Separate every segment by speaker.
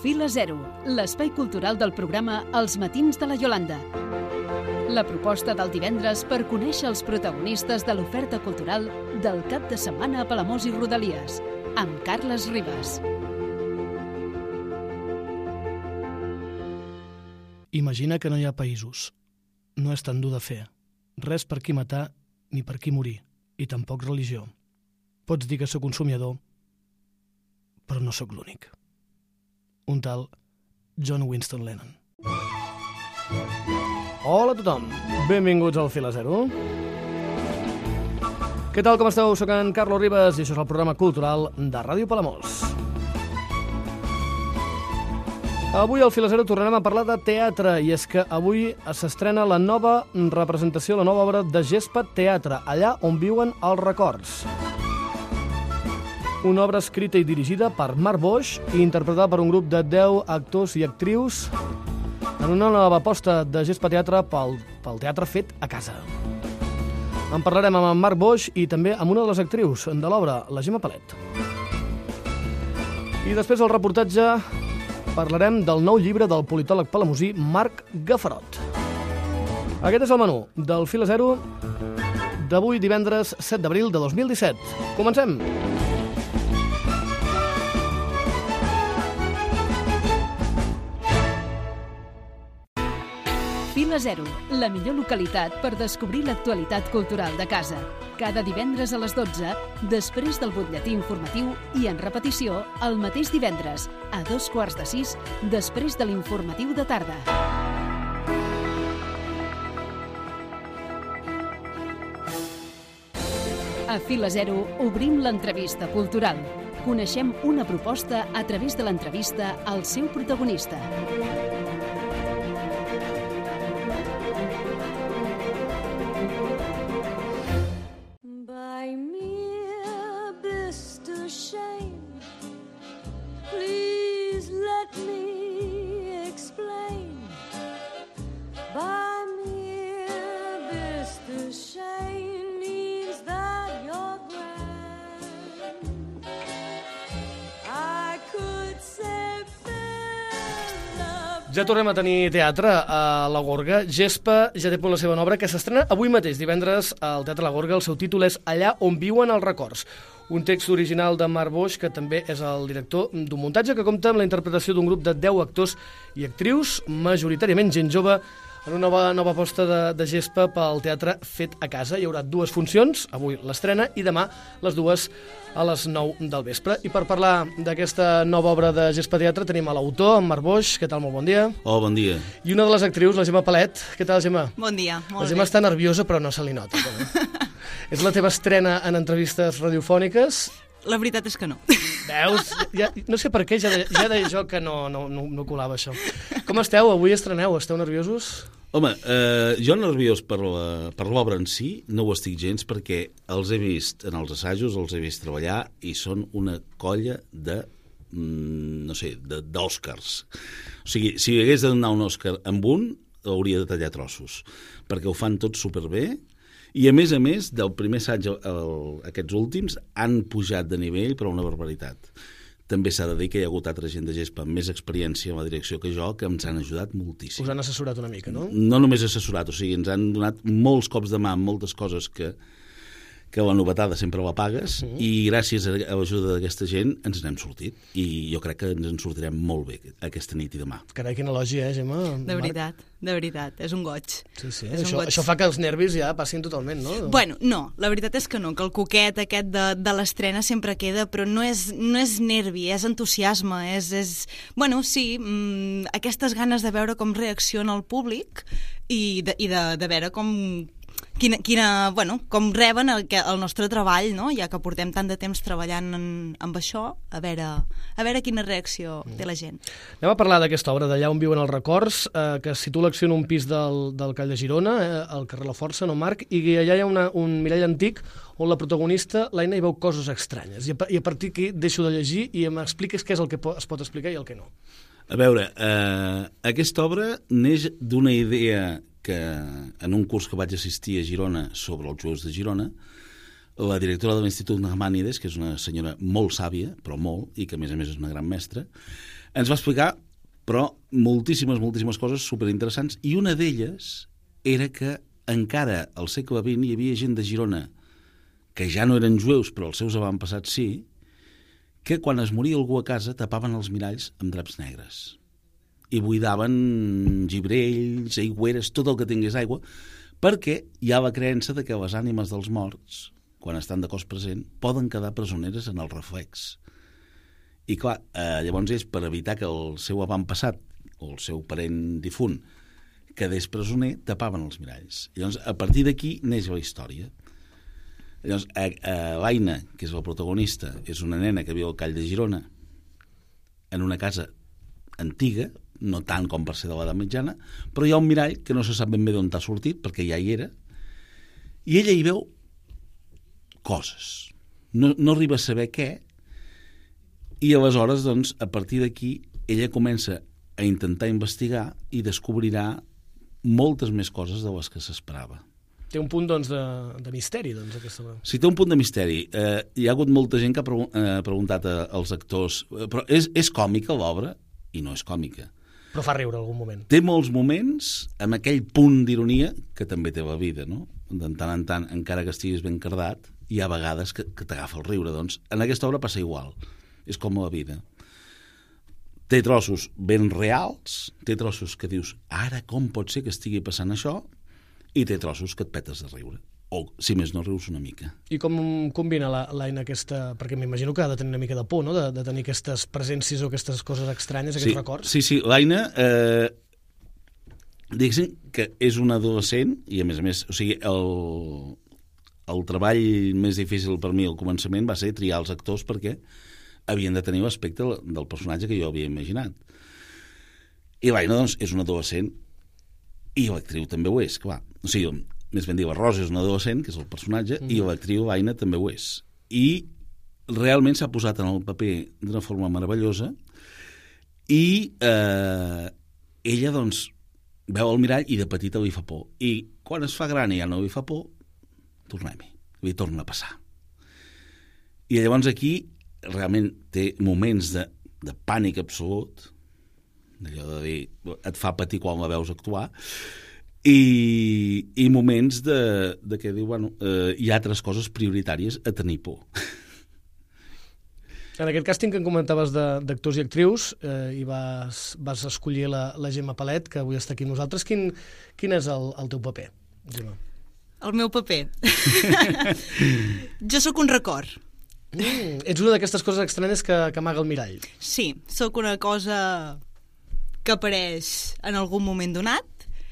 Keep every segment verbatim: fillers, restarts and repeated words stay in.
Speaker 1: Fila Zero, l'espai cultural del programa Els matins de la Iolanda. La proposta del divendres per conèixer els protagonistes de l'oferta cultural del cap de setmana a Palamós i Rodalies, amb Carles Ribas.
Speaker 2: Imagina que no hi ha països. No és tan dur de fer. Res per qui matar ni per qui morir, i tampoc religió. Pots dir que sóc un somiador, però no sóc l'únic. Un tal John Winston Lennon. Hola a tothom, benvinguts al Fila Zero. Què tal, com esteu? Soc en Carlos Ribas i això és el programa cultural de Ràdio Palamós. Avui al Fila Zero tornarem a parlar de teatre, i és que avui s'estrena la nova representació, la nova obra de Gespa Teatre, allà on viuen els records. Una obra escrita i dirigida per Marc Boix i interpretada per un grup de deu actors i actrius en una nova aposta de Gespa Teatre pel, pel teatre fet a casa. En parlarem amb en Marc Boix i també amb una de les actrius de l'obra, la Gemma Palet. I després del reportatge parlarem del nou llibre del politòleg palamosí Marc Gafarot. Aquest és el menú del Fila Zero d'avui, divendres set d'abril de dos mil disset. Comencem!
Speaker 1: Fila Zero, la millor localitat per descobrir l'actualitat cultural de casa. Cada divendres a les dotze, després del butlletí informatiu i en repetició el mateix divendres, a dos quarts de sis, després de l'informatiu de tarda. A Fila Zero obrim l'entrevista cultural. Coneixem una proposta a través de l'entrevista al seu protagonista.
Speaker 2: Ja tornem a tenir teatre a la Gorga. Gespa ja té punt la seva obra, que s'estrena avui mateix, divendres, al Teatre La Gorga. El seu títol és Allà on viuen els records. Un text original de Marc Boix, que també és el director d'un muntatge que compta amb la interpretació d'un grup de deu actors i actrius, majoritàriament gent jove, en una nova, nova aposta de, de Gespa pel teatre fet a casa. Hi haurà dues funcions, avui l'estrena i demà les dues a les nou del vespre. I per parlar d'aquesta nova obra de Gespa Teatre tenim a l'autor, en Marc Boix. Què tal? Molt bon dia.
Speaker 3: Oh, bon dia.
Speaker 2: I una de les actrius, la Gemma Palet. Què tal, Gemma?
Speaker 4: Bon dia, molt bé.
Speaker 2: La Gemma està nerviosa, però no se li nota. És la teva estrena en entrevistes radiofòniques.
Speaker 4: La veritat és que no.
Speaker 2: Veus? Ja, no sé per què, ja deia, ja deia jo que no, no, no, no colava això. Com esteu? Avui estreneu. Esteu nerviosos?
Speaker 3: Home, eh, jo nerviós per la, per l'obra en si no ho estic gens, perquè els he vist en els assajos, els he vist treballar i són una colla de, no sé, d'Òscars. O sigui, si hagués de donar un Òscar amb un, hauria de tallar trossos, perquè ho fan tot superbé. I a més a més, del primer assaig el, aquests últims han pujat de nivell, però una barbaritat. També s'ha de dir que hi ha hagut altra gent de Gespa amb més experiència en la direcció que jo, que ens han ajudat moltíssim.
Speaker 2: Us han assessorat una mica, no?
Speaker 3: No només assessorat, o sigui, ens han donat molts cops de mà en moltes coses que, que la novetada sempre la pagues, uh-huh. I gràcies a l'ajuda d'aquesta gent ens n'hem sortit. I jo crec que ens en sortirem molt bé aquesta nit i demà.
Speaker 2: Carai, quin elogi, eh, Gemma?
Speaker 4: De veritat, de veritat, és un goig.
Speaker 2: Sí, sí,
Speaker 4: és
Speaker 2: això,
Speaker 4: goig.
Speaker 2: Això fa que els nervis ja passin totalment, no?
Speaker 4: Bueno, no, la veritat és que no, que el coquet aquest de, de l'estrena sempre queda, però no és, no és nervi, és entusiasme, és... és... Bueno, sí, mmm, aquestes ganes de veure com reacciona el públic i de, i de, de veure com... Quina, quina, bueno, com reben el, el nostre treball, no? Ja que portem tant de temps treballant en, amb això, a veure, a veure quina reacció té la gent.
Speaker 2: Anem a parlar d'aquesta obra, d'Allà on viuen els records, eh, que es situa l'acció en un pis del, del Call de Girona, eh, al carrer La Força, no, Marc? I allà hi ha una, un mirall antic on la protagonista, l'Aina, hi veu coses estranyes. I a, i a partir d'aquí deixo de llegir i m'expliques què és el que po es pot explicar i el que no.
Speaker 3: A veure, eh, aquesta obra neix d'una idea que en un curs que vaig assistir a Girona sobre els jueus de Girona, la directora de l'Institut Nachmanides, que és una senyora molt sàvia, però molt, i que a més a més és una gran mestra, Ens va explicar, però, moltíssimes, moltíssimes coses superinteressants, i una d'elles era que encara al segle vint hi havia gent de Girona que ja no eren jueus, però els seus avantpassats sí, que quan es moria algú a casa tapaven els miralls amb draps negres i buidaven gibrells, aigüeres, tot el que tingués aigua, perquè hi ha la creença de que les ànimes dels morts, quan estan de cos present, poden quedar presoneres en el reflex. I clar, eh, llavors ells, per evitar que el seu avantpassat o el seu parent difunt quedés presoner, tapaven els miralls. Llavors, a partir d'aquí neix la història. Llavors, a, a l'Aina, que és la protagonista, és una nena que viu al Call de Girona, en una casa antiga, no tant com per ser de l'edat mitjana, però hi ha un mirall que no se sap ben bé d'on t'ha sortit, perquè ja hi era, i ella hi veu coses. No, no arriba a saber què, i aleshores, doncs, a partir d'aquí, ella comença a intentar investigar i descobrirà moltes més coses de les que s'esperava.
Speaker 2: Té un punt, doncs, de, de misteri, doncs, aquesta...
Speaker 3: Sí, té un punt de misteri. Eh, hi ha hagut molta gent que ha pregun eh, preguntat a, als actors, eh, però és, és còmica l'obra? I no és còmica.
Speaker 2: Però fa riure algun moment.
Speaker 3: Té molts moments amb aquell punt d'ironia que també té la vida, no? De tant en tant, encara que estiguis ben cardat, hi ha vegades que, que t'agafa el riure. Doncs en aquesta obra passa igual. És com la vida. Té trossos ben reals, té trossos que dius, ara com pot ser que estigui passant això? I té trossos que et petes de riure. O, si més no, rius una mica.
Speaker 2: I com combina l'Aina aquesta... Perquè m'imagino que ha de tenir una mica de por, no?, de, de tenir aquestes presències o aquestes coses estranyes, aquests
Speaker 3: sí,
Speaker 2: records.
Speaker 3: Sí, sí, l'Aina, eh, diguéssim que és una adolescent, i a més a més, o sigui, el, el treball més difícil per mi al començament va ser triar els actors perquè havien de tenir l'aspecte del personatge que jo havia imaginat. I l'Aina, doncs, és una adolescent, i l'actriu també ho és, clar. O sigui, més ben dir, la Rosa és una adolescent, que és el personatge, mm. i l'actriu l'Aina també ho és. I realment s'ha posat en el paper d'una forma meravellosa i eh, ella, doncs, veu el mirall i de petita li fa por. I quan es fa gran i ja no li fa por, tornem-hi, li torna a passar. I llavors aquí realment té moments de, de pànic absolut, d'allò de dir, et fa patir quan la veus actuar, i, i moments de, de que diu, bueno, eh, hi ha altres coses prioritàries a tenir por.
Speaker 2: En aquest càsting que em comentaves d'actors i actrius, eh, i vas, vas escollir la, la Gemma Palet, que avui està aquí amb nosaltres. Quin, quin és el, el teu paper, Gemma?
Speaker 4: El meu paper? Jo sóc un record.
Speaker 2: Mm, ets una d'aquestes coses estranyes que, que amaga el mirall.
Speaker 4: Sí, sóc una cosa que apareix en algun moment donat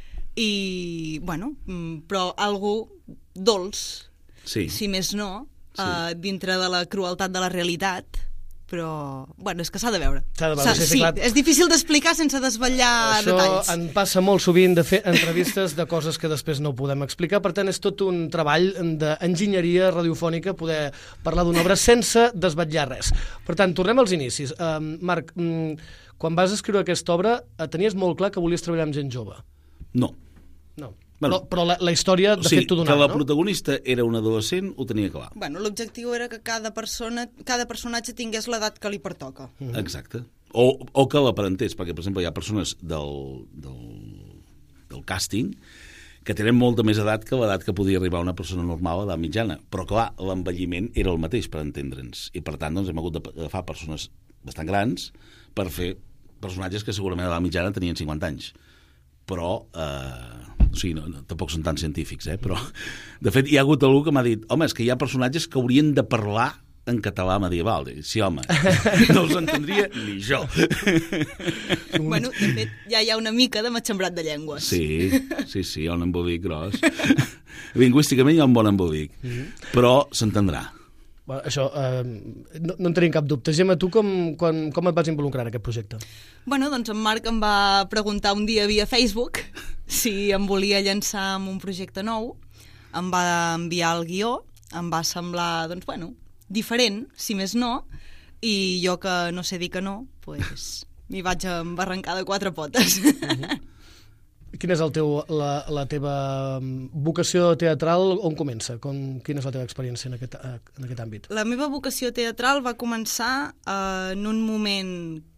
Speaker 4: i, bueno, però algú dolç,
Speaker 3: sí.
Speaker 4: si més no,
Speaker 3: sí.
Speaker 4: uh, dintre de la crueltat de la realitat, però, bueno, és que s'ha de veure.
Speaker 2: S'ha de veure, sí, sí,
Speaker 4: sí,
Speaker 2: clar.
Speaker 4: És difícil d'explicar sense desvetllar
Speaker 2: Això
Speaker 4: detalls.
Speaker 2: Això en passa molt sovint de fer entrevistes de coses que després no podem explicar, per tant és tot un treball d'enginyeria radiofònica poder parlar d'una obra sense desvetllar res. Per tant, tornem als inicis. Uh, Marc, um, quan vas escriure aquesta obra, tenies molt clar que volies treballar amb gent jove?
Speaker 3: No.
Speaker 2: No.
Speaker 3: Bueno,
Speaker 2: però, però la, la història, de
Speaker 3: o sigui,
Speaker 2: fet, t'ho donava,
Speaker 3: que la
Speaker 2: no?
Speaker 3: protagonista era un adolescent, ho tenia clar.
Speaker 4: Bueno, l'objectiu era que cada persona, cada personatge tingués l'edat que li pertoca.
Speaker 3: Mm-hmm. Exacte. O, o que l'aparentés, perquè, per exemple, hi ha persones del, del, del càsting que tenen molta més edat que l'edat que podia arribar una persona normal a l'edat mitjana. Però, clar, l'envelliment era el mateix, per entendre'ns. I, per tant, doncs, hem hagut d'agafar persones bastant grans per fer personatges que segurament a l'edat mitjana tenien cinquanta anys. Però, eh, o sigui, no, no, tampoc són tan científics, eh? Però, de fet, hi ha hagut algú que m'ha dit, home, és que hi ha personatges que haurien de parlar en català medieval. Sí, home, no els entendria ni jo.
Speaker 4: Bueno, de fet, ja hi ha una mica de matxembrat de llengües.
Speaker 3: Sí, sí, sí, hi ha un embolic gros. Lingüísticament hi ha un bon embolic, però s'entendrà.
Speaker 2: Bueno, això, eh, no, no en tenim cap dubte. Gemma, tu com, quan, com et vas involucrar en aquest projecte?
Speaker 4: Bueno, doncs en Marc em va preguntar un dia via Facebook si em volia llançar amb un projecte nou, em va enviar el guió, em va semblar, doncs, bueno, diferent, si més no, i jo que no sé dir que no, pues, m'hi vaig embarrancar de quatre potes.
Speaker 2: Uh-huh. Quina és el teu, la, la teva vocació teatral, on comença? Com, quina és la teva experiència en aquest, en aquest àmbit?
Speaker 4: La meva vocació teatral va començar eh, en un moment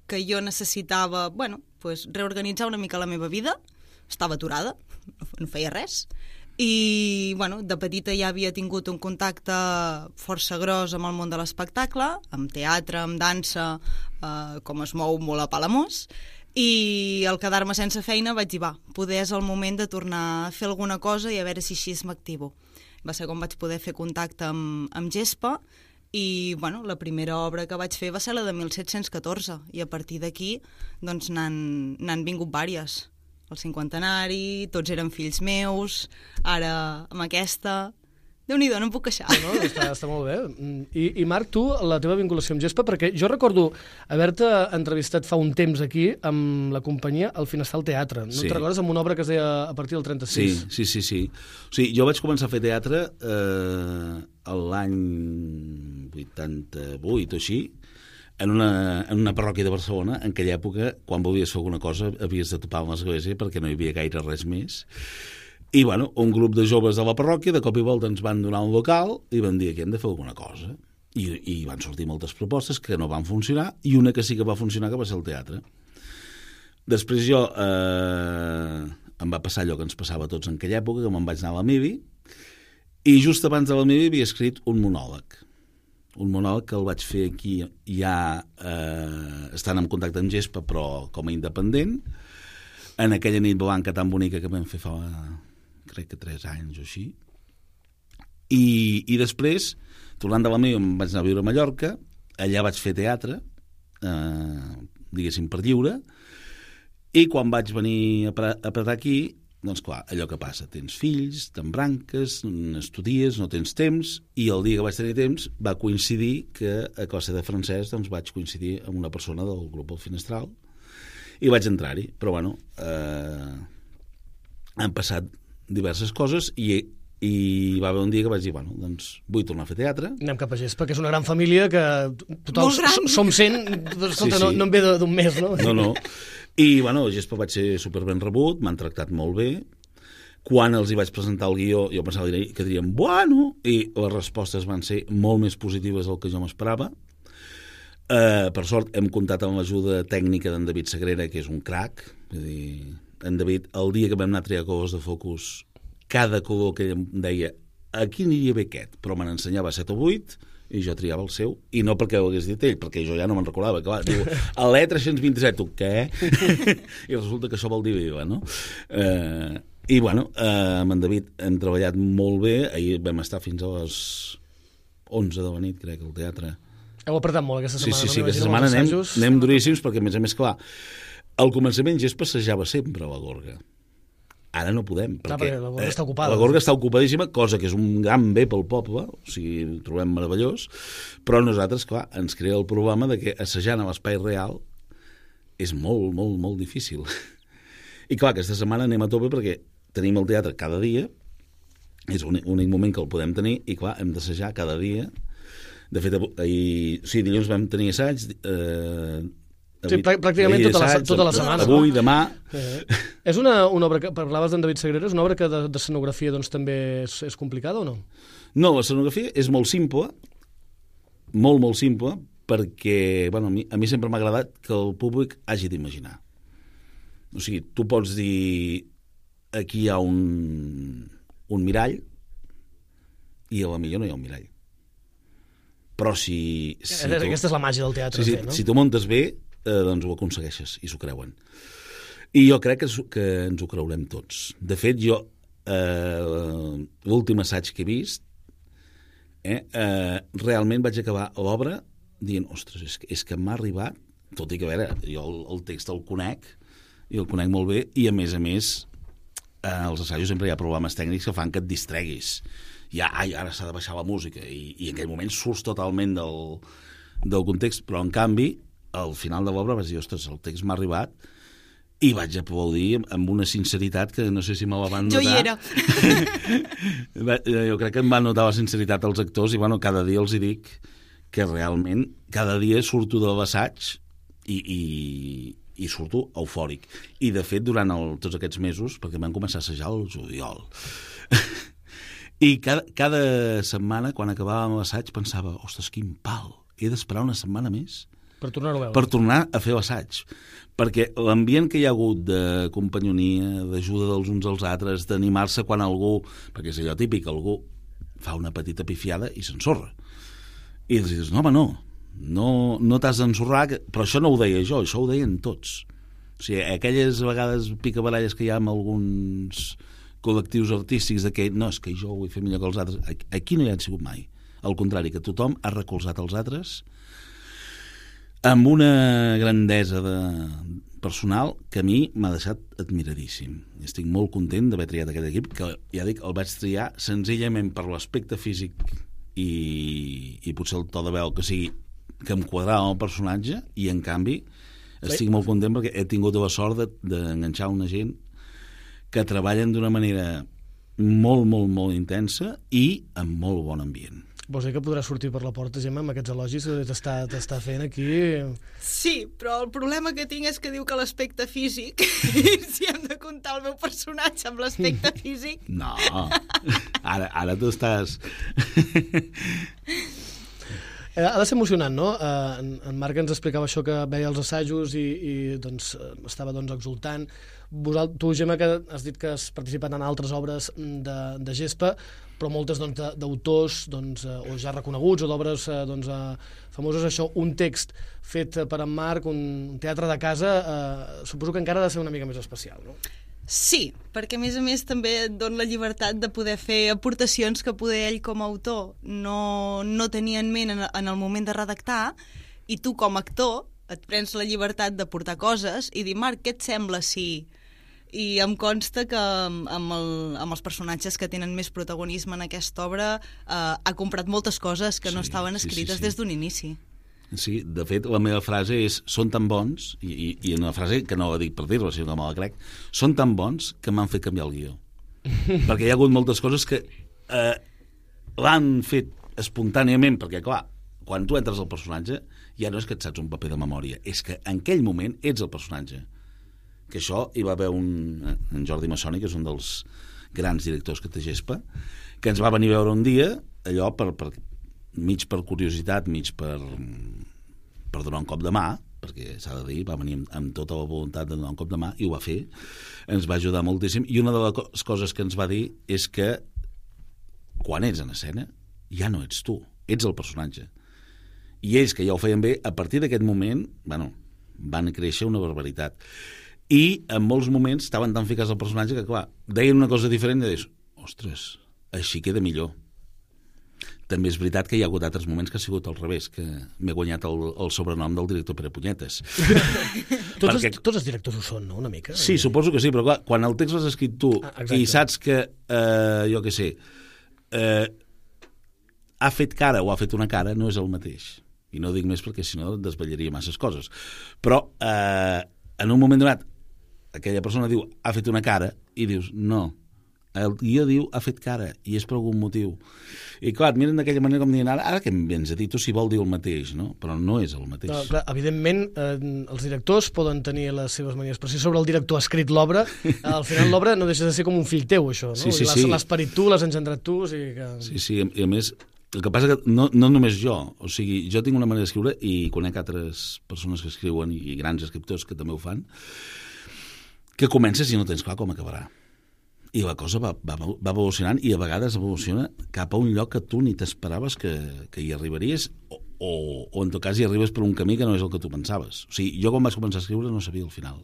Speaker 4: que jo necessitava, bueno, pues, reorganitzar una mica la meva vida. Estava aturada, no feia res. I, bueno, de petita ja havia tingut un contacte força gros amb el món de l'espectacle, amb teatre, amb dansa, eh, com es mou molt a Palamós, i al quedar-me sense feina vaig dir, va, poder és el moment de tornar a fer alguna cosa i a veure si així m'activo. Va ser com vaig poder fer contacte amb, amb Gespa, i bueno, la primera obra que vaig fer va ser la de mil set-cents catorze, i a partir d'aquí doncs, n'han vingut vàries. El cinquantenari, tots eren fills meus, ara amb aquesta... Déu-n'hi-do, no em puc queixar.
Speaker 2: No, no, està, està molt bé. I, I Marc, tu, la teva vinculació amb Gespa, perquè jo recordo haver-te entrevistat fa un temps aquí amb la companyia El Finestral Teatre. No sí. Te'n recordes? Amb una obra que es deia a partir del trenta-sis.
Speaker 3: Sí, sí, sí. sí. O sigui, jo vaig començar a fer teatre eh, l'any vuitanta-vuit o així, en una, en una parròquia de Barcelona. En aquella època, quan volies fer alguna cosa, havies de topar amb l'església perquè no hi havia gaire res més. I, bueno, un grup de joves de la parròquia, de cop i volta ens van donar un local i van dir que hem de fer alguna cosa. I, i van sortir moltes propostes que no van funcionar, i una que sí que va funcionar, que va ser el teatre. Després jo eh, em va passar allò que ens passava a tots en aquella època, que me'n vaig anar a la M I B I, i just abans de la M I B I havia escrit un monòleg. Un monòleg que el vaig fer aquí ja eh, estant en contacte amb Gespa, però com a independent, en aquella nit blanca tan bonica que vam fer fa, crec que tres anys o així. I, i després, tornant de la M I B I, em vaig anar a viure a Mallorca, allà vaig fer teatre, eh, diguéssim, per lliure, i quan vaig venir a parar aquí, doncs clar, allò que passa, tens fills, t'embranques, estudies, no tens temps, i el dia que vaig tenir temps va coincidir que a classe de francès doncs vaig coincidir amb una persona del grup El Finestral i vaig entrar-hi, però bueno, eh, han passat diverses coses i, i va haver un dia que vaig dir, bueno, doncs vull tornar a fer teatre.
Speaker 2: Anem cap a Gespa, que és una gran família, que total som cent, doncs, escolta, sí, sí. no, no en ve d'un mes, no?
Speaker 3: No, no. I, bueno, a Gespa vaig ser superben rebut, m'han tractat molt bé. Quan els hi vaig presentar el guió, jo pensava que dirien, bueno, i les respostes van ser molt més positives del que jo m'esperava. Uh, per sort, hem comptat amb l'ajuda tècnica d'en David Sagrera, que és un crac. És a dir, en David, el dia que vam anar a triar colors de focus, cada color que em deia, aquí aniria bé aquest, però me n'ensenyava set o vuit, i jo triava el seu, i no perquè ho hagués dit ell, perquè jo ja no me'n recordava, que va, diu, l'E tres-cents vint-i-set, tu què? I resulta que això vol dir viva, no? Eh, I, bueno, eh, amb en David hem treballat molt bé, ahir vam estar fins a les onze de la nit, crec, al teatre.
Speaker 2: Heu apretat molt aquesta setmana,
Speaker 3: sí, sí, sí,
Speaker 2: no?
Speaker 3: aquesta setmana anem, anem duríssims, perquè a més a més, clar, al començament ja es passejava sempre a la Gorga. Ara no podem, perquè,
Speaker 2: Clar, perquè la Gorga està ocupada.
Speaker 3: La Gorga està ocupadíssima, cosa que és un gran bé pel poble, o sigui, ho trobem meravellós, però nosaltres, clar, ens crea el problema de que assajant a l'espai real és molt, molt, molt difícil. I clar, aquesta setmana anem a tope perquè tenim el teatre cada dia, és l'únic moment que el podem tenir, i clar, hem d'assajar cada dia. De fet, ahir, o sigui, dilluns vam tenir assaig, eh,
Speaker 2: sí, pràcticament tota la, tota la setmana.
Speaker 3: Avui, demà...
Speaker 2: Eh, és una, una obra que, parlaves d'en David Sagrera, és una obra que de, de escenografia doncs, també és, és complicada o no?
Speaker 3: No, l'escenografia és molt simple, molt, molt simple, perquè bueno, a, mi, a mi sempre m'ha agradat que el públic hagi d'imaginar. O sigui, tu pots dir aquí hi ha un, un mirall i a la millor no hi ha un mirall. Però si... si tu,
Speaker 2: aquesta és la màgia del teatre.
Speaker 3: Si,
Speaker 2: fer, no?
Speaker 3: si tu muntes bé, eh, doncs ho aconsegueixes i s'ho creuen. I jo crec que, que ens ho creurem tots. De fet, jo, eh, l'últim assaig que he vist, eh, eh, realment vaig acabar l'obra dient, ostres, és que, és que m'ha arribat, tot i que, a veure, jo el, el text el conec, i el conec molt bé, i a més a més, eh, als assajos sempre hi ha problemes tècnics que fan que et distreguis. Ja, ai, ara s'ha de baixar la música, i, i en aquell moment surts totalment del, del context, però en canvi, al final de l'obra vaig dir, ostres, el text m'ha arribat, i vaig aplaudir amb una sinceritat que no sé si me la van notar.
Speaker 4: Jo hi era.
Speaker 3: Jo crec que em van notar la sinceritat als actors, i bueno, cada dia els hi dic que realment, cada dia surto de l'assaig i, i, i surto eufòric. I de fet, durant el, tots aquests mesos, perquè vam començar a assajar el juliol, i cada, cada setmana, quan acabàvem l'assaig, pensava, ostres, quin pal, he d'esperar una setmana més
Speaker 2: Per tornar-ho a veure.
Speaker 3: Per tornar a fer l'assaig. Perquè l'ambient que hi ha hagut de companyonia, d'ajuda dels uns als altres, d'animar-se quan algú, perquè és allò típic, algú fa una petita pifiada i s'ensorra. I els dius, no, home, no, no, no t'has d'ensorrar, però això no ho deia jo, això ho deien tots. O sigui, aquelles vegades picabaralles que hi ha amb alguns col·lectius artístics de que no, és que jo ho vull fer millor que els altres, aquí no hi han sigut mai. Al contrari, que tothom ha recolzat els altres amb una grandesa de personal que a mi m'ha deixat admiradíssim. Estic molt content d'haver triat aquest equip, que ja dic, el vaig triar senzillament per l'aspecte físic i, i potser el to de veu que sigui que em quadrava el personatge, i en canvi estic molt content perquè he tingut la sort d'enganxar una gent que treballen d'una manera molt, molt, molt intensa i amb molt bon ambient.
Speaker 2: Vols dir que podràs sortir per la porta, Gemma, amb aquests elogis que t'està fent aquí?
Speaker 4: Sí, però el problema que tinc és que diu que l'aspecte físic, si hem de comptar el meu personatge amb l'aspecte físic...
Speaker 3: No, ara, ara tu estàs...
Speaker 2: Ha de ser emocionant, no? En, en Marc ens explicava això, que veia els assajos i, i doncs, estava doncs, exultant. Vosal, tu, Gemma, que has dit que has participat en altres obres de, de gespa, però moltes doncs, d'autors doncs, o ja reconeguts o d'obres doncs, famoses. Això, un text fet per en Marc, un teatre de casa, eh, suposo que encara ha de ser una mica més especial, no?
Speaker 4: Sí, perquè a més a més també et dona la llibertat de poder fer aportacions que poder ell com a autor no, no tenia en ment en, en el moment de redactar, i tu com a actor et prens la llibertat de portar coses i dir, Marc, què et sembla si... I em consta que amb, el, amb els personatges que tenen més protagonisme en aquesta obra eh, ha comprat moltes coses que sí, no estaven escrites sí, sí, sí. des d'un inici.
Speaker 3: Sí, de fet, la meva frase és són tan bons, i, i, i una frase que no la dic per dir-la, sinó que me la crec, són tan bons que m'han fet canviar el guió. Perquè hi ha hagut moltes coses que eh, l'han fet espontàniament, perquè, clar, quan tu entres al personatge ja no és que et saps un paper de memòria, és que en aquell moment ets el personatge. Que això hi va haver un, en Jordi Massoni, que és un dels grans directors que té gespa, que ens va venir a veure un dia, allò per, per mig per curiositat, mig per, per donar un cop de mà, perquè s'ha de dir, va venir amb, amb tota la voluntat de donar un cop de mà, i ho va fer, ens va ajudar moltíssim, i una de les coses que ens va dir és que quan ets en escena ja no ets tu, ets el personatge. I ells, que ja ho feien bé, a partir d'aquest moment, bueno, van créixer una barbaritat. I en molts moments estaven tan ficats al personatge que, clar, deien una cosa diferent i deies, ostres, així queda millor. També és veritat que hi ha hagut altres moments que ha sigut al revés, que m'he guanyat el, el sobrenom del director Pere Punyetes.
Speaker 2: tots, Perquè... els, tots els directors ho són, no?, una mica?
Speaker 3: Sí, suposo que sí, però clar, quan el text l'has escrit tu ah, i saps que, eh, jo què sé, eh, ha fet cara o ha fet una cara, no és el mateix. I no dic més perquè si no desvetllaria masses coses. Però eh, en un moment donat aquella persona diu, ha fet una cara, i dius, no, el guió diu, ha fet cara, i és per algun motiu. I clar, et miren d'aquella manera com dient, ara, ara què em vens a dir tu si vol dir el mateix, no? Però no és el mateix.
Speaker 2: No, clar, evidentment, eh, els directors poden tenir les seves manies, però si sobre el director ha escrit l'obra, al final l'obra no deixa de ser com un fill teu, això, no?
Speaker 3: Sí, sí, sí.
Speaker 2: L'esperit tu, l'has engendrat tu, o sigui que...
Speaker 3: Sí, sí, i a més, el que passa que no, no només jo, o sigui, jo tinc una manera d'escriure i conec altres persones que escriuen i grans escriptors que també ho fan, que comences i no tens clar com acabarà. I la cosa va, va, va evolucionant i a vegades evoluciona cap a un lloc que tu ni t'esperaves que, que hi arribaries o, o, o en tot cas hi arribes per un camí que no és el que tu pensaves. O sigui, jo quan vaig començar a escriure no sabia el final.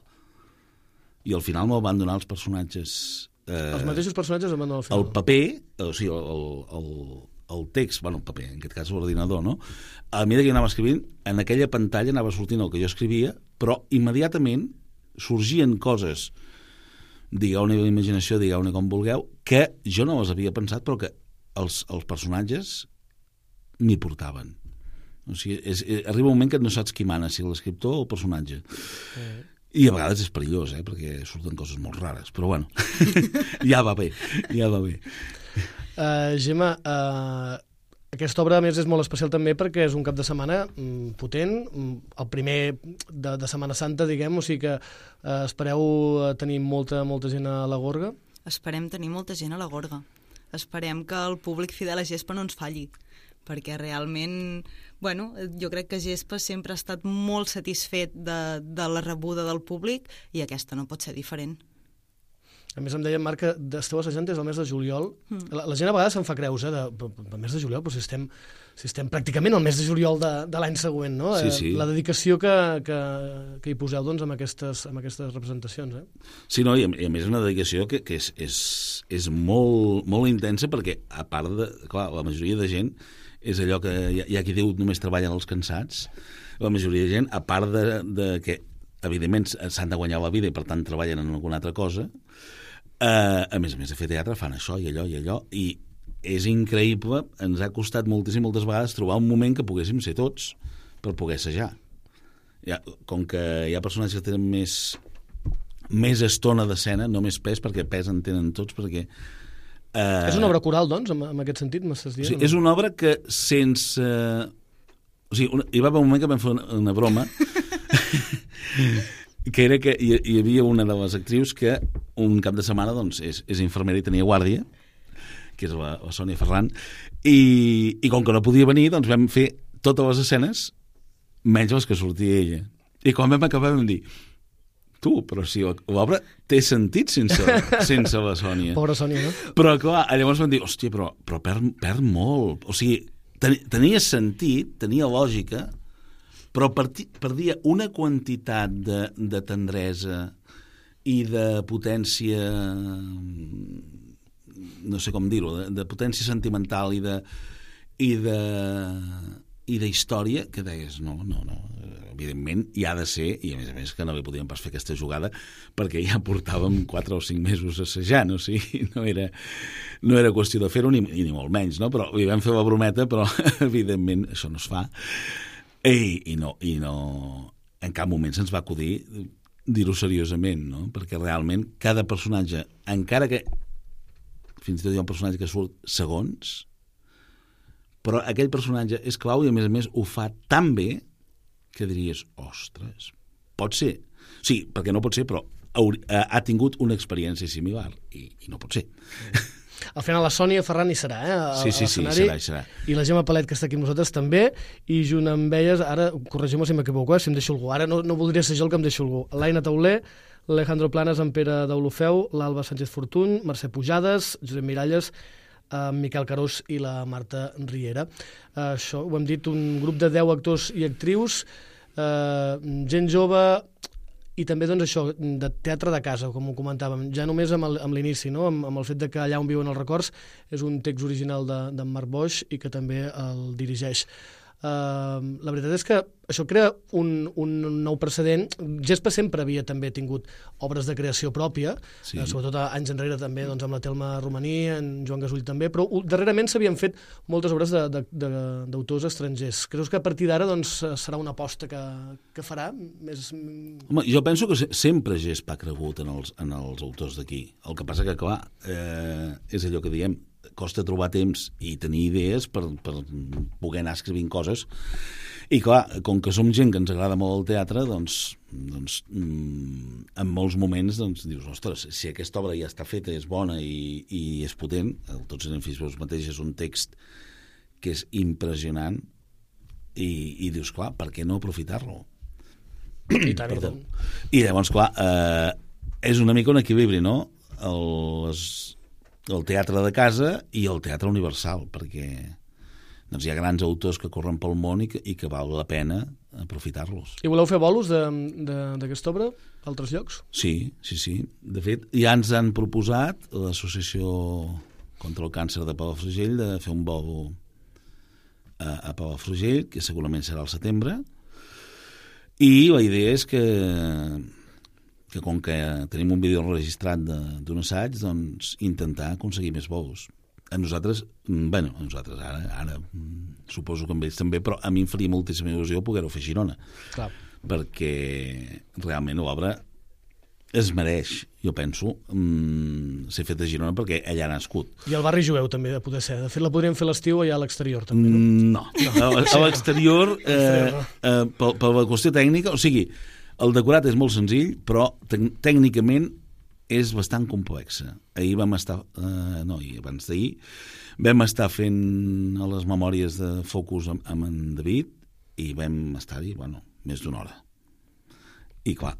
Speaker 3: I al final me'l van donar els personatges...
Speaker 2: Eh, els mateixos personatges em van donar el final.
Speaker 3: El paper, o sigui, el, el, el text, bueno, el paper, en aquest cas l'ordinador, no? A mesura que anava escrivint, en aquella pantalla anava sortint el que jo escrivia, però immediatament sorgien coses, digueu-ne imaginació, digueu-ne com vulgueu, que jo no les havia pensat, però que els, els personatges m'hi portaven. O sigui, és, és, arriba un moment que no saps qui mana, si l'escriptor o el personatge. Mm. I a vegades és perillós, eh, perquè surten coses molt rares, però bueno, ja va bé, ja va bé.
Speaker 2: Uh, Gemma, uh, aquesta obra, a més, és molt especial també perquè és un cap de setmana mm, potent, mm, el primer de, de Setmana Santa, diguem, o sigui que eh, espereu tenir molta, molta gent a la Gorga?
Speaker 4: Esperem tenir molta gent a la Gorga. Esperem que el públic fidel a gespa no ens falli, perquè realment, bueno, jo crec que Gespa sempre ha estat molt satisfet de, de la rebuda del públic i aquesta no pot ser diferent.
Speaker 2: A més, em deia, Marc, que esteu assajant des del mes de juliol. Mm. La, la gent a vegades se'n fa creus, eh, de, el mes de juliol, però si estem, si estem pràcticament al mes de juliol de, de l'any següent, no?
Speaker 3: Sí, sí.
Speaker 2: La dedicació que, que, que hi poseu, doncs, amb aquestes, amb aquestes representacions, eh?
Speaker 3: Sí, no, i a, i a més una dedicació que, que és, és, és molt, molt intensa, perquè, a part de... Clar, la majoria de gent és allò que hi ha, hi ha qui diu només treballen els cansats. La majoria de gent, a part de, de que, evidentment, s'han de guanyar la vida i, per tant, treballen en alguna altra cosa, Uh, a més a més de fer teatre fan això i allò i allò i és increïble, ens ha costat moltíssim moltes vegades trobar un moment que poguéssim ser tots per poder assajar. Ja, com que hi ha personatges que tenen més més estona d'escena, no més pes, perquè pes en tenen tots, perquè uh,
Speaker 2: és una obra coral, doncs, en, en aquest sentit, m'estàs dient?
Speaker 3: Sí, no? És una obra que sense... O sigui, una, hi va haver un moment que vam fer una, una broma que era que hi, hi havia una de les actrius que un cap de setmana doncs, és, és infermera i tenia guàrdia, que és la, la Sònia Ferran, i, i com que no podia venir, doncs vam fer totes les escenes, menys les que sortia ella. I quan vam acabar vam dir, tu, però si l'obra té sentit sense, sense la Sònia.
Speaker 2: Pobra Sònia, no?
Speaker 3: Però clar, llavors vam dir, hòstia, però, però perd, perd molt. O sigui, ten, tenia sentit, tenia lògica, però perdia una quantitat de, de tendresa i de potència, no sé com dir-ho, de, de potència sentimental i de i de i de història que deies, no, no, no, evidentment hi ha de ser, i a més a més que no li podíem pas fer aquesta jugada perquè ja portàvem quatre o cinc mesos assajant, o sigui, no era, no era qüestió de fer-ho ni, ni molt menys, no? Però li vam fer la brometa, però evidentment això no es fa. I, i, no, i no, en cap moment se'ns va acudir dir-ho seriosament, no? Perquè realment cada personatge, encara que fins i tot hi ha un personatge que surt segons, però aquell personatge és clau i a més a més ho fa tan bé que diries, ostres, pot ser. Sí, perquè no pot ser, però ha, ha tingut una experiència similar i, i no pot ser.
Speaker 2: Al final la Sònia Ferran hi serà, eh? A,
Speaker 3: sí, sí, sí, hi serà, hi serà.
Speaker 2: I la Gemma Palet, que està aquí amb nosaltres, també, i junt amb elles, ara, corregim-me si m'equivoco, eh, si em deixo algú, ara no, no voldria ser jo el que em deixo algú, l'Aina Tauler, l'Alejandro Planas, en Pere Deulofeu, l'Alba Sánchez Fortuny, Mercè Pujades, Josep Miralles, eh, Miquel Carós i la Marta Riera. Eh, això, ho hem dit, un grup de deu actors i actrius, eh, gent jove... I també, doncs, això, de teatre de casa, com ho comentàvem, ja només amb l'inici, no? amb, amb el fet de que Allà on viuen els records és un text original d'en de, Marc Boix i que també el dirigeix. Uh, la veritat és que això crea un, un nou precedent. Gespa sempre havia també tingut obres de creació pròpia, sí. uh, sobretot anys enrere també, doncs, amb la Telma Romaní, en Joan Gasull també, però uh, darrerament s'havien fet moltes obres d'autors estrangers. Creus que a partir d'ara, doncs, serà una aposta que, que farà més...
Speaker 3: Home, jo penso que sempre Gespa ha cregut en els, en els autors d'aquí. El que passa que, clar, eh, és allò que diem, costa trobar temps i tenir idees per, per poder anar escrivint coses. I clar, com que som gent que ens agrada molt el teatre, doncs, doncs mm, en molts moments doncs, dius, ostres, si aquesta obra ja està feta, és bona i, i és potent, el Tots eren fills meus mateix és un text que és impressionant i, i dius, clar, per què no aprofitar-lo?
Speaker 2: I tant,
Speaker 3: Perdó. I llavors, clar, eh, és una mica un equilibri, no? El, les el teatre de casa i el teatre universal, perquè doncs, hi ha grans autors que corren pel món i que, i que val la pena aprofitar-los.
Speaker 2: I voleu fer bolos d'aquesta obra a altres llocs?
Speaker 3: Sí, sí, sí. De fet, ja ens han proposat l'Associació contra el Càncer de Palafrugell de fer un bolo a, a Palafrugell, que segurament serà al setembre, i la idea és que que com que tenim un vídeo registrat d'un assaig, doncs intentar aconseguir més bolos. A nosaltres, bueno, a nosaltres ara, ara suposo que amb ells també, però a mi em faria moltíssima il·lusió poder-ho fer a Girona. Clar. Perquè realment l'obra es mereix, jo penso, mm, ser fet a Girona perquè allà ha nascut.
Speaker 2: I el barri jueu també, de poder ser. De fet, la podríem fer a l'estiu allà a l'exterior també, no?
Speaker 3: No, no. A, a l'exterior, eh, eh, per, per la qüestió tècnica, o sigui, el decorat és molt senzill, però tècnicament és bastant complexa. Ahir vam estar, eh, no, i abans d'ahir, vam estar fent les memòries de Focus amb, amb en David i vam estar-hi, bueno, més d'una hora. I clar,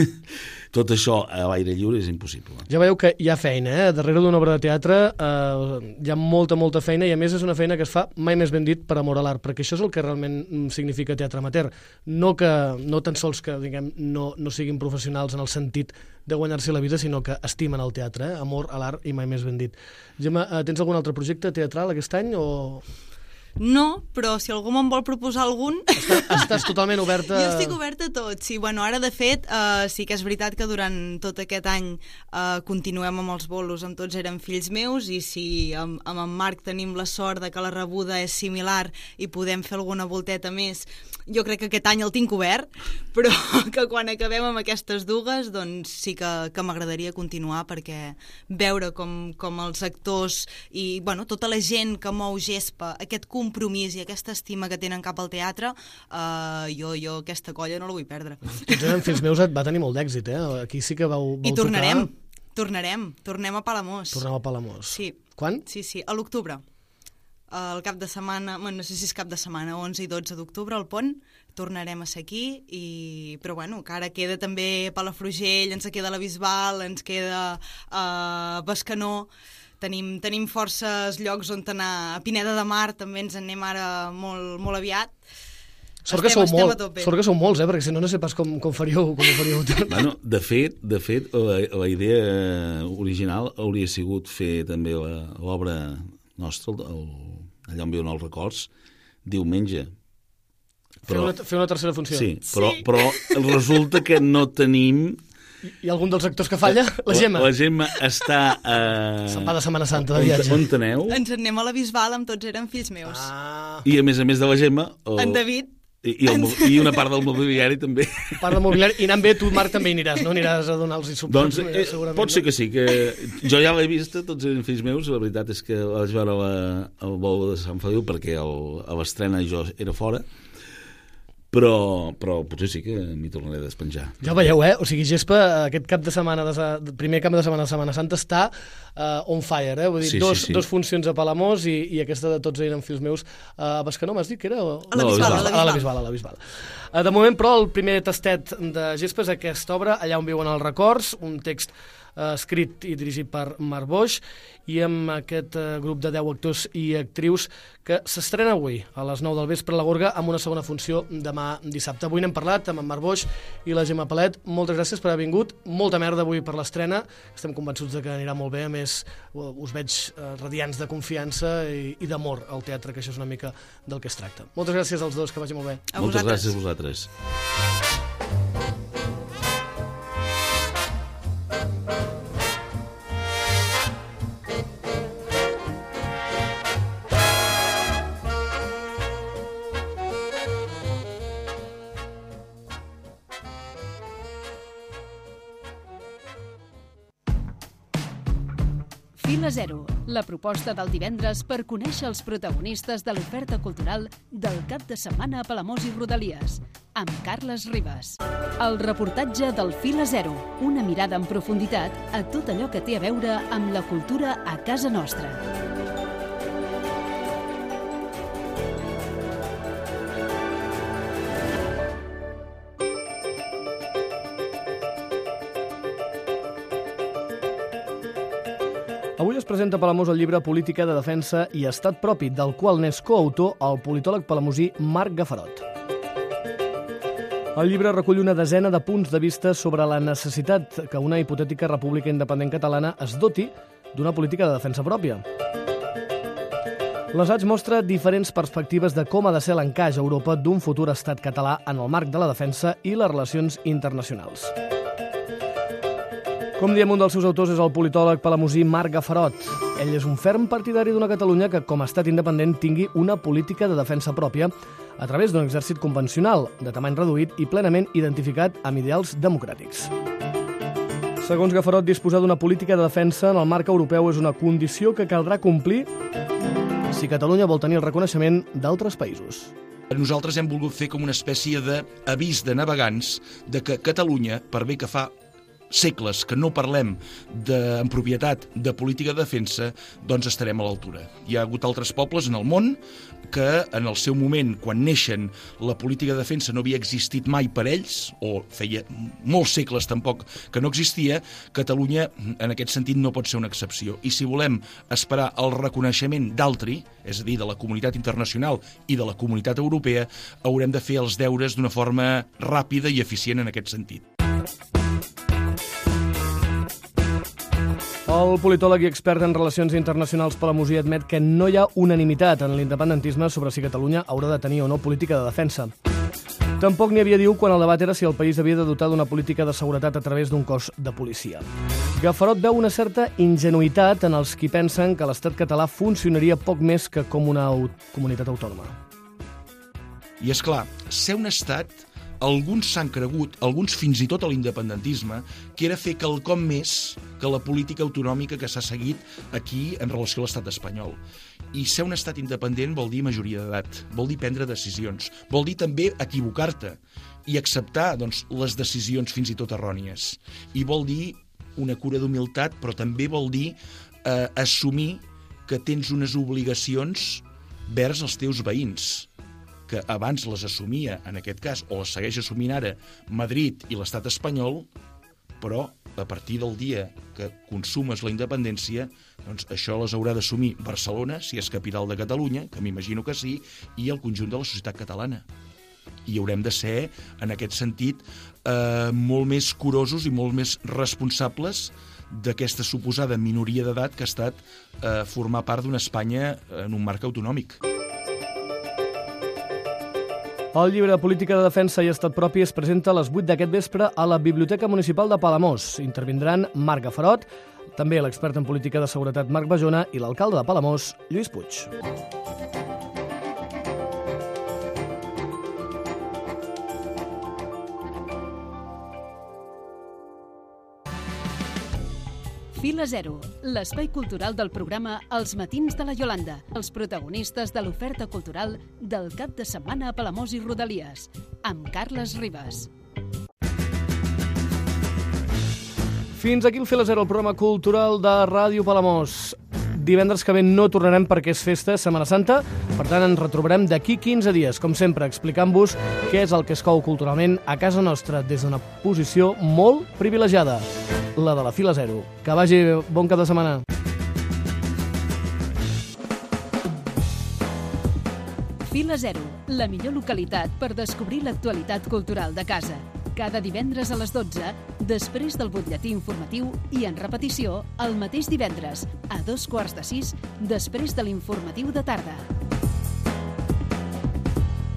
Speaker 3: tot això a l'aire lliure és impossible.
Speaker 2: Ja veieu que hi ha feina, eh? Darrere d'una obra de teatre eh, hi ha molta, molta feina, i a més és una feina que es fa, mai més ben dit, per amor a l'art, perquè això és el que realment significa teatre amateur. No, que, no tan sols que diguem, no, no siguin professionals en el sentit de guanyar-se la vida, sinó que estimen el teatre, eh? Amor a l'art i mai més ben dit. Gemma, eh, tens algun altre projecte teatral aquest any o...?
Speaker 4: No, però si algú me'n vol proposar algun...
Speaker 2: Estàs, estàs totalment oberta...
Speaker 4: Jo estic oberta a tot, sí. Bueno, ara, de fet, uh, sí que és veritat que durant tot aquest any uh, continuem amb els bolos, amb Tots eren fills meus, i si amb, amb en Marc tenim la sort de que la rebuda és similar i podem fer alguna volteta més, jo crec que aquest any el tinc obert, però que quan acabem amb aquestes dues, doncs sí que, que m'agradaria continuar, perquè veure com, com els actors i, bueno, tota la gent que mou gespa, aquest compromís i aquesta estima que tenen cap al teatre, uh, jo, jo aquesta colla no la vull perdre.
Speaker 2: Tots eren fills meus, va tenir molt d'èxit, eh? Aquí sí que vau, vau
Speaker 4: I tornarem,
Speaker 2: tocar...
Speaker 4: tornarem, tornem a Palamós.
Speaker 2: Tornem a Palamós.
Speaker 4: Sí.
Speaker 2: Quan?
Speaker 4: Sí, sí, a l'octubre. El cap de setmana, bueno, no sé si és cap de setmana, onze i dotze d'octubre, al Pont, tornarem a ser aquí, i... però bueno, que ara queda també Palafrugell, ens queda la Bisbal, ens queda uh, Bescanó, tenim, tenim forces llocs on anar, a Pineda de Mar també ens en anem ara molt, molt aviat.
Speaker 2: Sort que,
Speaker 4: estem,
Speaker 2: sou molt,
Speaker 4: sort
Speaker 2: que sou molts, eh? Perquè si no, no sé pas com, com faríeu. Com faríeu.
Speaker 3: Bueno, de fet, de fet la, la idea original hauria sigut fer també l'obra nostra, el, el, allà on viuen els records, diumenge.
Speaker 2: Fer una, fer una tercera funció.
Speaker 3: Sí, però, sí. però resulta que no tenim...
Speaker 2: Hi ha algun dels actors que falla? La Gemma?
Speaker 3: La, la Gemma està... Eh...
Speaker 2: Se'n va de Setmana Santa, de viatge.
Speaker 3: On aneu?
Speaker 4: Ens anem a la Bisbal, amb Tots eren fills meus.
Speaker 2: Ah.
Speaker 3: I a més a més de la Gemma... El...
Speaker 4: En David...
Speaker 3: I, i, el, I una part del mobiliari també.
Speaker 2: Part del mobiliari. I anant bé, tu, Marc, també hi aniràs, no? Aniràs a donar-los i suport.
Speaker 3: Doncs eh, pot ser que sí, que jo ja l'he vista, Tots eren fills meus, la veritat és que vaig veure la, el bou de Sant Feliu perquè el, a l'estrena jo era fora, però, però potser sí que m'hi tornaré a despenjar.
Speaker 2: Ja veieu, eh? O sigui, Gespa, aquest cap de setmana, de, primer cap de setmana de Setmana Santa, està uh, on fire, eh? Vull dir,
Speaker 3: sí,
Speaker 2: dos,
Speaker 3: sí, sí.
Speaker 2: dos funcions a Palamós i, i aquesta de Tots eren fills meus uh, a Bescanó, m'has dit que era? O...
Speaker 4: A la Bisbal,
Speaker 2: a la Bisbal. A la Bisbal. Uh, de moment, però, el primer tastet de Gespa és aquesta obra, Allà on viuen els records, un text uh, escrit i dirigit per Marc Boix, i amb aquest uh, grup de deu actors i actrius que s'estrena avui a les nou del vespre a la Gorga amb una segona funció demà dissabte. Avui n'hem parlat amb en Marc Boix i la Gemma Palet. Moltes gràcies per haver vingut. Molta merda avui per l'estrena. Estem convençuts de que anirà molt bé. A més, us veig uh, radiants de confiança i, i d'amor al teatre, que això és una mica del que es tracta. Moltes gràcies als dos, que vagi molt bé.
Speaker 4: A
Speaker 3: Moltes
Speaker 4: vosaltres.
Speaker 3: gràcies a vosaltres.
Speaker 1: Fila Zero, la proposta del divendres per conèixer els protagonistes de l'oferta cultural del cap de setmana a Palamós i Rodalies, amb Carles Ribas. El reportatge del Fila Zero, una mirada en profunditat a tot allò que té a veure amb la cultura a casa nostra.
Speaker 2: Avui es presenta a Palamós el llibre Política de Defensa i Estat Propi, del qual n'és coautor el politòleg palamosí Marc Gafarot. El llibre recull una desena de punts de vista sobre la necessitat que una hipotètica república independent catalana es doti d'una política de defensa pròpia. L'assaig mostra diferents perspectives de com ha de ser l'encaix a Europa d'un futur estat català en el marc de la defensa i les relacions internacionals. Com diem, un dels seus autors és el politòleg palamosí Marc Gafarot. Ell és un ferm partidari d'una Catalunya que, com a estat independent, tingui una política de defensa pròpia a través d'un exèrcit convencional, de tamany reduït i plenament identificat amb ideals democràtics. Segons Gafarot, disposar d'una política de defensa en el marc europeu és una condició que caldrà complir si Catalunya vol tenir el reconeixement d'altres països.
Speaker 5: Nosaltres hem volgut fer com una espècie d'avís de navegants de que Catalunya, per bé que fa segles que no parlem de, en propietat de política de defensa, doncs estarem a l'altura. Hi ha hagut altres pobles en el món que en el seu moment, quan neixen, la política de defensa no havia existit mai per ells, o feia molts segles tampoc que no existia. Catalunya, en aquest sentit, no pot ser una excepció. I si volem esperar el reconeixement d'altri, és a dir, de la comunitat internacional i de la comunitat europea, haurem de fer els deures d'una forma ràpida i eficient en aquest sentit.
Speaker 2: El politòleg i expert en relacions internacionals Palamosí admet que no hi ha unanimitat en l'independentisme sobre si Catalunya haurà de tenir o no política de defensa. Tampoc n'hi havia, diu, quan el debat era si el país havia de dotar d'una política de seguretat a través d'un cos de policia. Gafarot veu una certa ingenuïtat en els qui pensen que l'estat català funcionaria poc més que com una comunitat autònoma.
Speaker 5: I és clar, ser un estat, alguns s'han cregut, alguns fins i tot a l'independentisme, que era fer quelcom més que la política autonòmica que s'ha seguit aquí en relació a l'estat espanyol. I ser un estat independent vol dir majoria d'edat, vol dir prendre decisions, vol dir també equivocar-te i acceptar doncs, les decisions fins i tot errònies. I vol dir una cura d'humilitat, però també vol dir eh, assumir que tens unes obligacions vers els teus veïns, que abans les assumia, en aquest cas, o les segueix assumint ara, Madrid i l'estat espanyol, però a partir del dia que consumes la independència, doncs això les haurà d'assumir Barcelona, si és capital de Catalunya, que m'imagino que sí, i el conjunt de la societat catalana. I haurem de ser, en aquest sentit, eh, molt més curosos i molt més responsables d'aquesta suposada minoria d'edat que ha estat eh, formar part d'una Espanya en un marc autonòmic.
Speaker 2: El llibre Política de Defensa i Estat Propi es presenta a les vuit d'aquest vespre a la Biblioteca Municipal de Palamós. Intervindran Marc Gafarot, també l'expert en política de seguretat Marc Bajona i l'alcalde de Palamós, Lluís Puig.
Speaker 1: Fila Zero, l'espai cultural del programa Els Matins de la Iolanda, els protagonistes de l'oferta cultural del cap de setmana a Palamós i Rodalies, amb Carles Ribas.
Speaker 2: Fins aquí el Fila Zero, el programa cultural de Ràdio Palamós. Divendres que ve no tornarem perquè és festa, Setmana Santa, per tant ens retrobarem d'aquí quinze dies, com sempre, explicant-vos què és el que es cou culturalment a casa nostra des d'una posició molt privilegiada, la de la Fila Zero. Que vagi bon cap de setmana.
Speaker 1: Fila Zero, la millor localitat per descobrir l'actualitat cultural de casa. Cada divendres a les dotze, després del butlletí informatiu i en repetició el mateix divendres, a dos quarts de sis, després de l'informatiu de tarda.